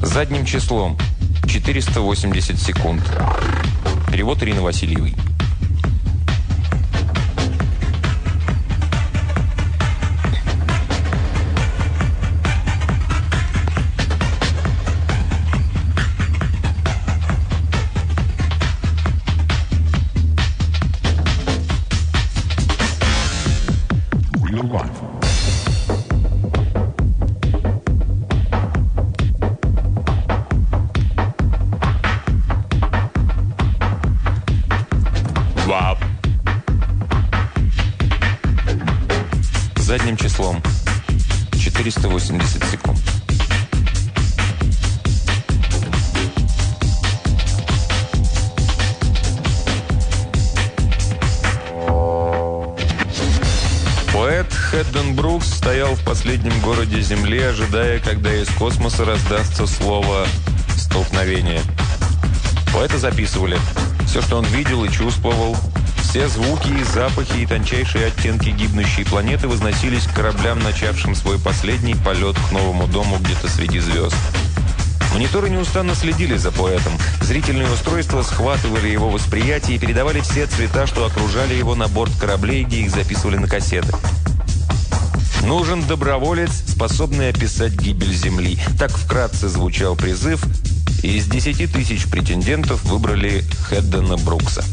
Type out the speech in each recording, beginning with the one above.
Задним числом 480 секунд. Перевод Ирины Васильевой. Задним числом 480 секунд. Поэт Хэдден Брукс стоял в последнем городе Земли, ожидая, когда из космоса раздастся слово «столкновение». Поэта записывали. Все, что он видел и чувствовал, все звуки и запахи и тончайшие оттенки гибнущей планеты возносились к кораблям, начавшим свой последний полет к новому дому где-то среди звезд. Мониторы неустанно следили за поэтом. Зрительные устройства схватывали его восприятие и передавали все цвета, что окружали его, на борт кораблей, где их записывали на кассеты. «Нужен доброволец, способный описать гибель Земли». Так вкратце звучал призыв, и из 10 тысяч претендентов выбрали Хэддена Брукса.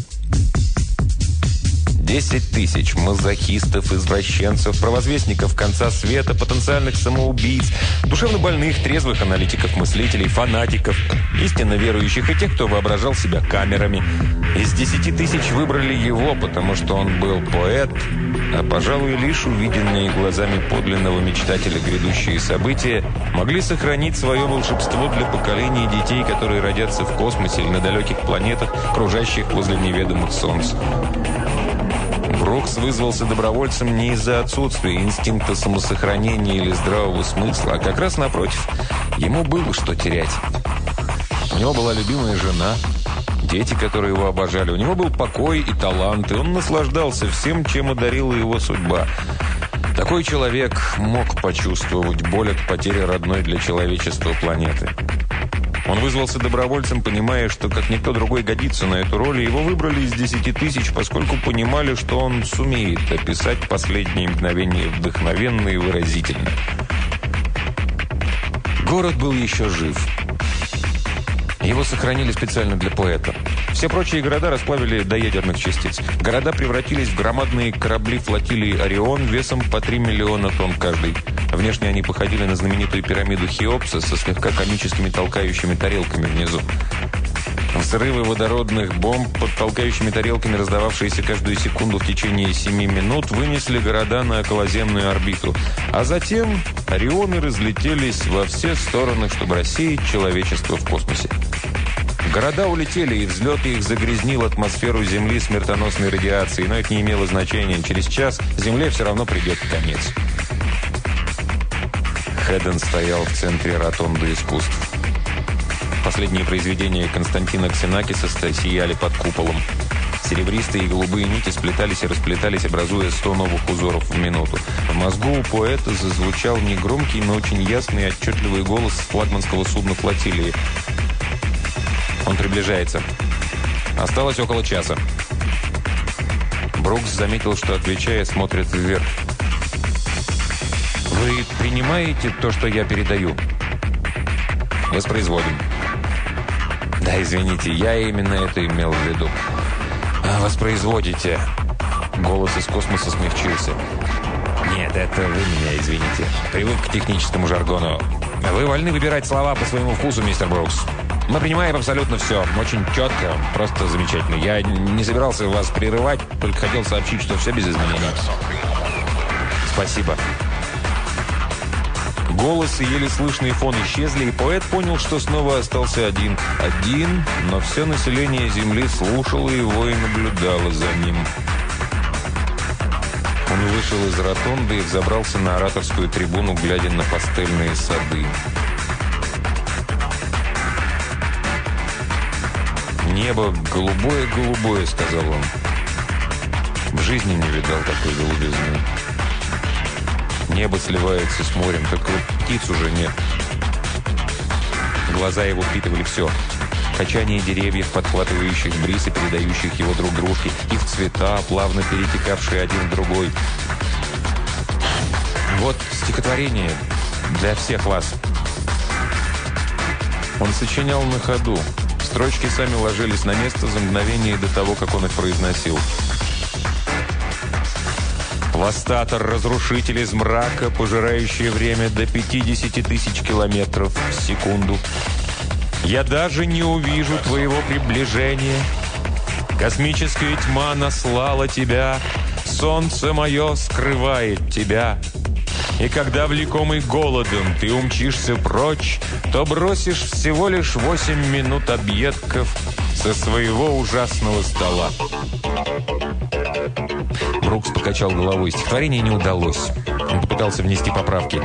10 тысяч мазохистов, извращенцев, провозвестников конца света, потенциальных самоубийц, душевно больных, трезвых аналитиков, мыслителей, фанатиков, истинно верующих и тех, кто воображал себя камерами. Из 10 тысяч выбрали его, потому что он был поэт, а, пожалуй, лишь увиденные глазами подлинного мечтателя грядущие события могли сохранить свое волшебство для поколений детей, которые родятся в космосе или на далеких планетах, кружащих возле неведомых солнц. Брукс вызвался добровольцем не из-за отсутствия инстинкта самосохранения или здравого смысла, а как раз напротив, ему было что терять. У него была любимая жена, дети, которые его обожали, у него был покой и талант, и он наслаждался всем, чем одарила его судьба. Такой человек мог почувствовать боль от потери родной для человечества планеты. Он вызвался добровольцем, понимая, что как никто другой годится на эту роль, и его выбрали из 10 тысяч, поскольку понимали, что он сумеет описать последние мгновения вдохновенно и выразительно. Город был еще жив. Его сохранили специально для поэта. Все прочие города расплавили до ядерных частиц. Города превратились в громадные корабли флотилии «Орион» весом по 3 миллиона тонн каждый. Внешне они походили на знаменитую пирамиду Хеопса со слегка комическими толкающими тарелками внизу. Взрывы водородных бомб под толкающими тарелками, раздававшиеся каждую секунду в течение 7 минут, вынесли города на околоземную орбиту. А затем «Орионы» разлетелись во все стороны, чтобы рассеять человечество в космосе. Города улетели, и взлет их загрязнил атмосферу Земли смертоносной радиацией, но это не имело значения. Через час Земле все равно придет конец. Хэдден стоял в центре ротонды искусств. Последние произведения Константина Ксенакиса сияли под куполом. Серебристые и голубые нити сплетались и расплетались, образуя 100 новых узоров в минуту. В мозгу у поэта зазвучал негромкий, но очень ясный и отчетливый голос флагманского судна флотилии. Он приближается. Осталось около часа. Брукс заметил, что, отвечая, смотрит вверх. «Вы принимаете то, что я передаю?» «Воспроизводим». «Да, извините, я именно это имел в виду». «Воспроизводите». Голос из космоса смягчился. «Нет, это вы меня извините. Привык к техническому жаргону. Вы вольны выбирать слова по своему вкусу, мистер Брукс. Мы принимаем абсолютно все. Очень четко, просто замечательно. Я не собирался вас прерывать, только хотел сообщить, что все без изменений». «Спасибо». Голос и еле слышный фон исчезли, и поэт понял, что снова остался один. Один, но все население Земли слушало его и наблюдало за ним. Он вышел из ротонды и взобрался на ораторскую трибуну, глядя на пастельные сады. «Небо голубое-голубое», — сказал он. В жизни не видал такой голубизны. Небо сливается с морем, только вот птиц уже нет. глаза его впитывали все. Качание деревьев, подхватывающих бриз и передающих его друг дружке, их цвета, плавно перетекавшие один в другой. Вот стихотворение для всех вас. Он сочинял на ходу. Строчки сами ложились на место за мгновение до того, как он их произносил. Хвостатор, разрушитель из мрака, пожирающий время до 50 тысяч километров в секунду. Я даже не увижу твоего приближения. Космическая тьма наслала тебя. Солнце мое скрывает тебя. И когда, влекомый голодом, ты умчишься прочь, то бросишь всего лишь 8 минут объедков со своего ужасного стола. Брукс покачал головой. Стихотворение не удалось. Он попытался внести поправки.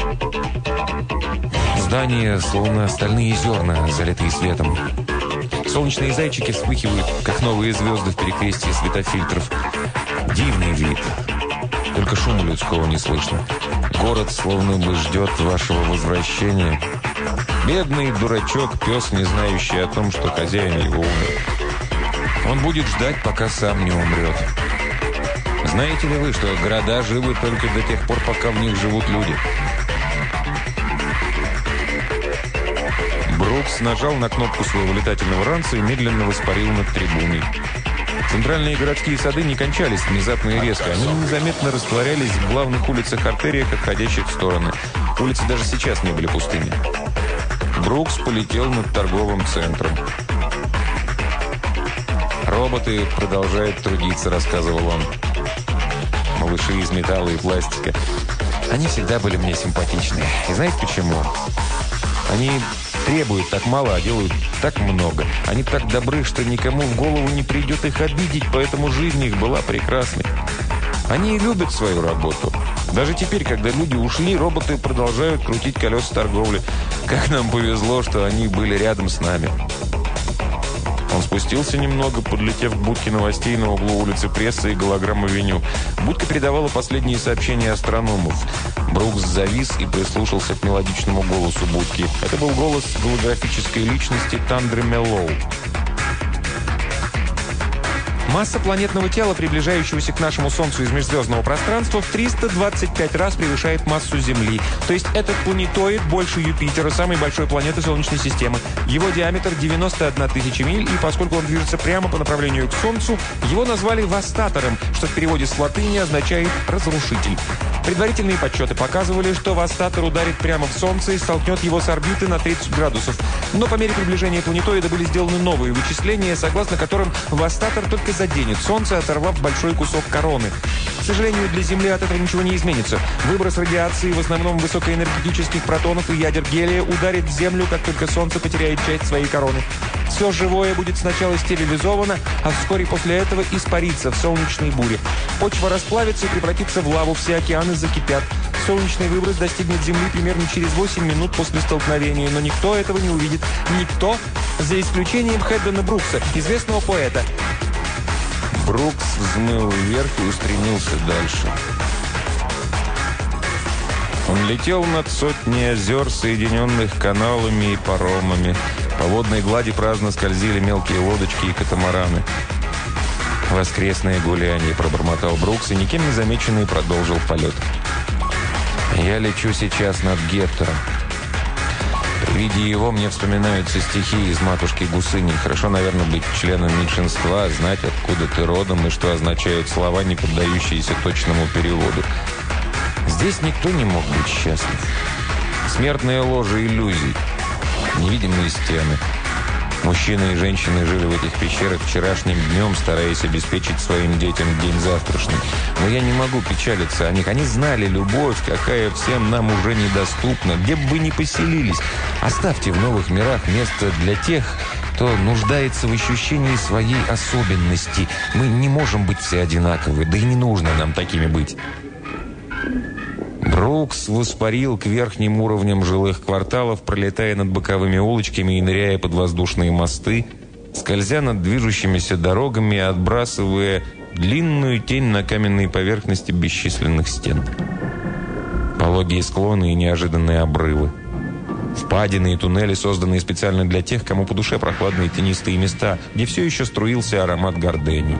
Здания, словно стальные зерна, залитые светом. Солнечные зайчики вспыхивают, как новые звезды в перекрестии светофильтров. Дивный вид. Только шума людского не слышно. Город словно бы ждет вашего возвращения. Бедный дурачок, пес, не знающий о том, что хозяин его умер. Он будет ждать, пока сам не умрет. Знаете ли вы, что города живы только до тех пор, пока в них живут люди? Брукс нажал на кнопку своего летательного ранца и медленно воспарил над трибуной. Центральные городские сады не кончались внезапно и резко. Они незаметно растворялись в главных улицах-артериях, отходящих в стороны. Улицы даже сейчас не были пустыми. Брукс полетел над торговым центром. «Роботы продолжают трудиться», — рассказывал он. «Малыши из металла и пластика. Они всегда были мне симпатичны. И знаете почему? Они требуют так мало, а делают так много. Они так добры, что никому в голову не придет их обидеть, поэтому жизнь их была прекрасной. Они любят свою работу. Даже теперь, когда люди ушли, роботы продолжают крутить колеса торговли. Как нам повезло, что они были рядом с нами». Он спустился немного, подлетев к будке новостей на углу улицы Прессы и Голограмм-авеню. Будка передавала последние сообщения астрономов. Брукс завис и прислушался к мелодичному голосу будки. Это был голос голографической личности Тандры Меллоу. Масса планетного тела, приближающегося к нашему Солнцу из межзвездного пространства, в 325 раз превышает массу Земли. То есть этот планетоид больше Юпитера, самой большой планеты Солнечной системы. Его диаметр 91 тысяча миль, и поскольку он движется прямо по направлению к Солнцу, его назвали Вастатором, что в переводе с латыни означает «разрушитель». Предварительные подсчеты показывали, что Вастатор ударит прямо в Солнце и столкнет его с орбиты на 30 градусов. Но по мере приближения планетоида были сделаны новые вычисления, согласно которым Вастатор только заденет Солнце, оторвав большой кусок короны. К сожалению, для Земли от этого ничего не изменится. Выброс радиации, в основном высокоэнергетических протонов и ядер гелия, ударит в Землю, как только Солнце потеряет часть своей короны. Все живое будет сначала стерилизовано, а вскоре после этого испарится в солнечной буре. Почва расплавится и превратится в лаву, все океаны закипят. Солнечный выброс достигнет Земли примерно через 8 минут после столкновения, но никто этого не увидит. Никто, за исключением Хэддена Брукса, известного поэта. Брукс взмыл вверх и устремился дальше. Он летел над сотней озер, соединенных каналами и паромами. По водной глади праздно скользили мелкие лодочки и катамараны. «Воскресное гуляние», — пробормотал Брукс и, никем не замеченный, продолжил полет. «Я лечу сейчас над Гектором. При виде его мне вспоминаются стихи из «Матушки Гусыни». Хорошо, наверное, быть членом меньшинства, знать, откуда ты родом и что означают слова, не поддающиеся точному переводу. Здесь никто не мог быть счастлив. Смертное ложе иллюзий, невидимые стены. Мужчины и женщины жили в этих пещерах вчерашним днем, стараясь обеспечить своим детям день завтрашний. Но я не могу печалиться о них. Они знали любовь, какая всем нам уже недоступна, где бы вы ни поселились. Оставьте в новых мирах место для тех, кто нуждается в ощущении своей особенности. Мы не можем быть все одинаковы, да и не нужно нам такими быть». Брукс воспарил к верхним уровням жилых кварталов, пролетая над боковыми улочками и ныряя под воздушные мосты, скользя над движущимися дорогами и отбрасывая длинную тень на каменные поверхности бесчисленных стен. Пологие склоны и неожиданные обрывы. Впадины и туннели, созданные специально для тех, кому по душе прохладные тенистые места, где все еще струился аромат гордений.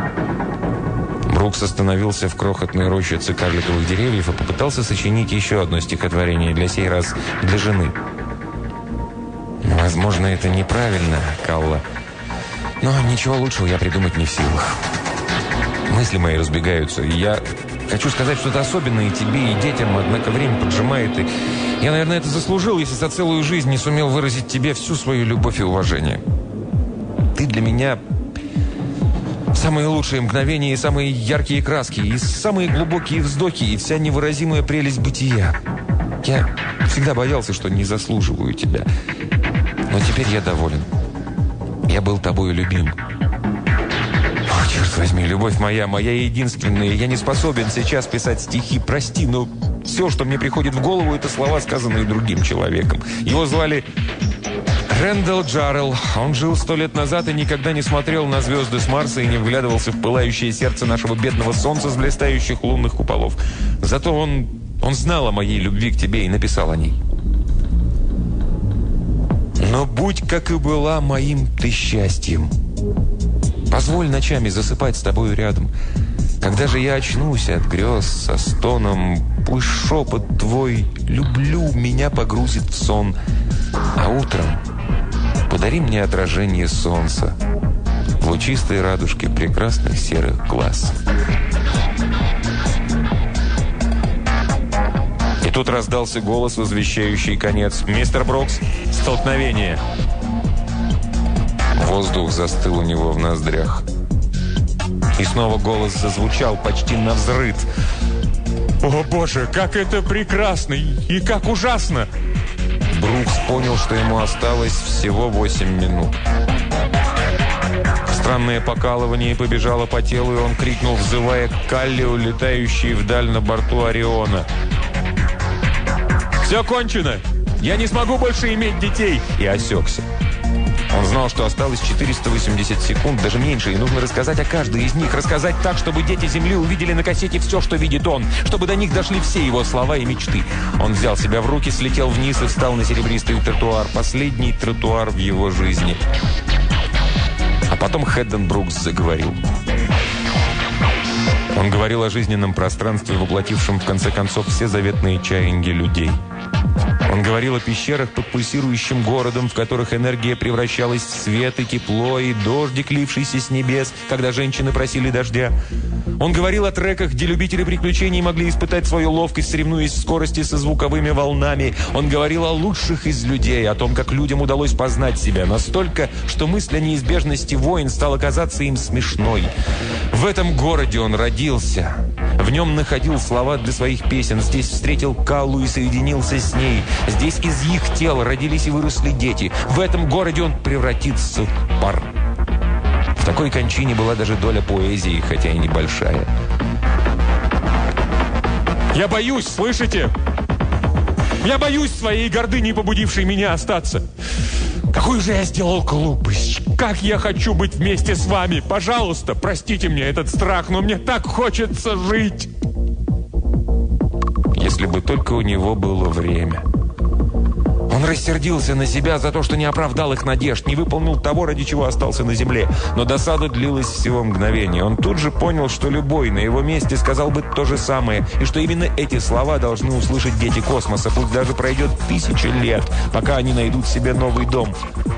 Брукс остановился в крохотной рощице карликовых деревьев и попытался сочинить еще одно стихотворение, для сей раз для жены. Возможно, это неправильно, Калла, но ничего лучшего я придумать не в силах. Мысли мои разбегаются, и я хочу сказать что-то особенное и тебе, и детям, однако время поджимает, и я, наверное, это заслужил, если за целую жизнь не сумел выразить тебе всю свою любовь и уважение. Ты для меня самые лучшие мгновения и самые яркие краски, и самые глубокие вздохи, и вся невыразимая прелесть бытия. Я всегда боялся, что не заслуживаю тебя, но теперь я доволен. Я был тобою любим. О, черт возьми, любовь моя, моя единственная. Я не способен сейчас писать стихи, прости, но все, что мне приходит в голову, это слова, сказанные другим человеком. Его звали Рэндалл Джаррелл. Он жил 100 лет назад и никогда не смотрел на звезды с Марса и не вглядывался в пылающее сердце нашего бедного солнца с блистающих лунных куполов. Зато он знал о моей любви к тебе и написал о ней. Но будь как и была моим ты счастьем. Позволь ночами засыпать с тобою рядом. Когда же я очнусь от грез со стоном, пусть шепот твой «люблю» меня погрузит в сон. А утром подари мне отражение солнца в лучистой радужке прекрасных серых глаз. И тут раздался голос, возвещающий конец. «Мистер Брукс, столкновение!» Воздух застыл у него в ноздрях. И снова голос зазвучал почти навзрыд. «О, Боже, как это прекрасно и как ужасно!» Брукс понял, что ему осталось всего 8 минут. Странное покалывание побежало по телу, и он крикнул, взывая к Калле, улетающей вдаль на борту Ориона. «Все кончено! Я не смогу больше иметь детей!» И осекся. Он знал, что осталось 480 секунд, даже меньше, и нужно рассказать о каждой из них. Рассказать так, чтобы дети Земли увидели на кассете все, что видит он. Чтобы до них дошли все его слова и мечты. Он взял себя в руки, слетел вниз и встал на серебристый тротуар. Последний тротуар в его жизни. А потом Хэдден Брукс заговорил. Он говорил о жизненном пространстве, воплотившем в конце концов все заветные чаяния людей. Он говорил о пещерах под пульсирующим городом, в которых энергия превращалась в свет и тепло, и дождик, лившийся с небес, когда женщины просили дождя. Он говорил о треках, где любители приключений могли испытать свою ловкость, соревнуясь в скорости со звуковыми волнами. Он говорил о лучших из людей, о том, как людям удалось познать себя настолько, что мысль о неизбежности войн стала казаться им смешной. В этом городе он родился. В нем находил слова для своих песен. Здесь встретил Каллу и соединился с ней. Здесь из их тел родились и выросли дети. В этом городе он превратится в пар. В такой кончине была даже доля поэзии, хотя и небольшая. «Я боюсь, слышите? Я боюсь своей гордыни, побудившей меня остаться. Какую же я сделал глупость! Как я хочу быть вместе с вами! Пожалуйста, простите мне этот страх, но мне так хочется жить!» Если бы только у него было время. Он рассердился на себя за то, что не оправдал их надежд, не выполнил того, ради чего остался на земле. Но досада длилась всего мгновение. Он тут же понял, что любой на его месте сказал бы то же самое, и что именно эти слова должны услышать дети космоса, пусть даже пройдет 1000 лет, пока они найдут себе новый дом.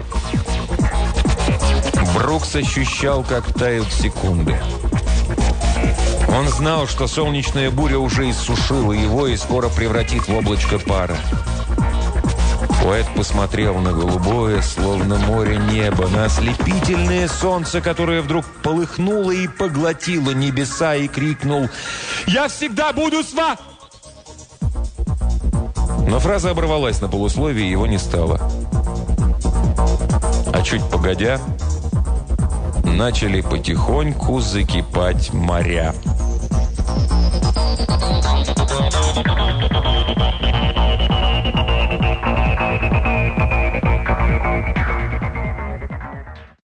Брукс ощущал, как тают секунды. Он знал, что солнечная буря уже иссушила его и скоро превратит в облачко пара. Поэт посмотрел на голубое, словно море, небо, на ослепительное солнце, которое вдруг полыхнуло и поглотило небеса, и крикнул: «Я всегда буду с вами!» Но фраза оборвалась на полусловии, и его не стало. А чуть погодя, начали потихоньку закипать моря.